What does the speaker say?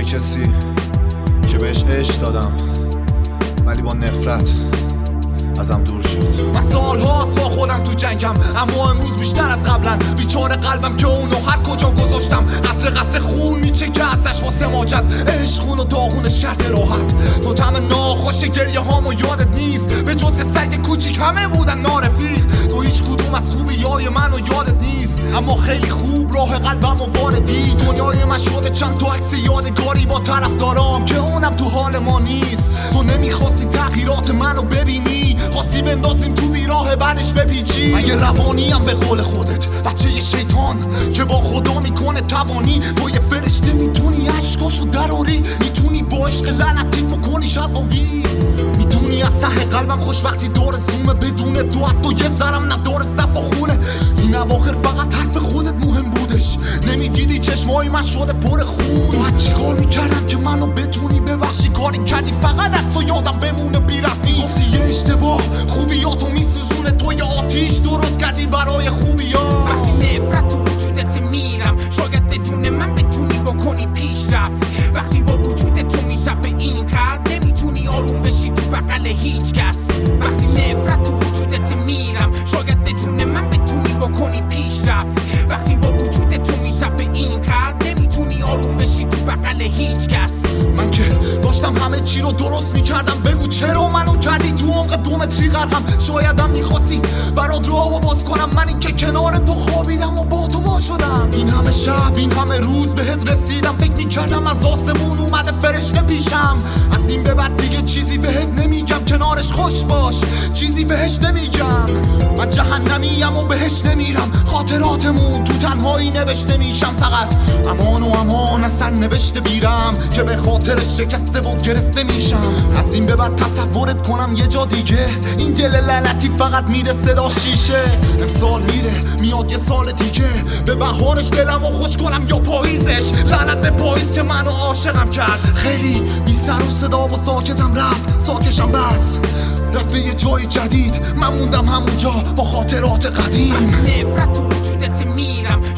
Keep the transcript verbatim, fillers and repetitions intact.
به کسی که بهش عشق دادم ولی با نفرت ازم دور شد. من سالهاست با خودم تو جنگم، اما امروز بیشتر از قبلن. بیچاره قلبم که اونو هر کجا گذاشتم قطره قطره خون میچه که ازش واسه ماجد. عشق اونو داغونش کرده راحت. تو طعم ناخوش گریه هامو یادت نیست، به جز سگ کوچیک همه بودن نارفیق. تو هیچ کدوم از خوبیای منو یادت نیست، اما خیلی خوب راه قلبم و واردی. دنیای من شده چند تا عکس یادگاری با طرفدارام که اونم تو حال ما نیست. تو نمیخواستی تغییرات منو ببینی، خواستی بندازیم تو بیراه بعدش بپیچی. من یه روانیم به قول خودت، بچه یه شیطان که با خدا میکنه توانی. تو یه فرشته میتونی عشقاشو دراری، میتونی با عشق لعنتی بکنی شاید آویز. میدونی از ته قلبم خوش وقتی دور زومه، بدون تو حتی یه ذرم نداره صف و خونه. این اواخر فقط حرف خودت مهم بودش، نمیدیدی چشمای من شده پر خون. تو چی کار میکردم که منو بتونی ببخشی؟ کاری کردی فقط از تو یادم بمونه بیرحمی. گفتی یه اشتباه خوبیاتو میسوزونه، تو یه آتیش درست کردی برای خوبیات. وقتی نفرت تو وجودت میرم، شاید بدون من بتونی بکنی پیشرفت. وقتی با وجود تو میتپه این قلب، نمیتونی آروم بشی تو بغل هیچ کس. وقتی نفرت تو وجودت میرم، شاید بدون من بتونی بکنی پیشرفت. وقتی با وجود تو میتپه این قلب، نمیتونی آروم بشی تو بغل هیچ کس. من که داشتم همه چی رو درست میکردم، بگو چرا منو کردی تو عمق دو متری غرقم؟ شایدم میخواستی برات راهو باز کنم، من این که کنار تو خوابیدم و با تو وا شدم. این همه شب این همه روز بهت رسیدم، فکر میکردم از آسمون اومده فرشته پیشم. از این به بعد دیگه چیزی بهت نمیگم، کنارش خوش باش، چیزی بهش نمیگم. من جهنمیم و بهش نمیرم، خاطراتمون تو تنهایی نوشته میشم. فقط امان و امان از سر نوشته بیرم که به خاطرش شکسته و گرفته میشم. از این به بعد تصورت کنم یه جا دیگه، این دل لعنتی فقط میره صدا شیشه. امسال میره میاد یه سال دیگه، به بهارش دلمو خوش کنم یا پاییزش. لعنت به پاییز که منو عاشقم کرد. خیلی بی سر و صدا و ساکتم رفت، ساکشم بس رفت به یه جای جدید. من موندم همونجا با خاطرات قدیم. وقتی نفرت تو وجودت میرم،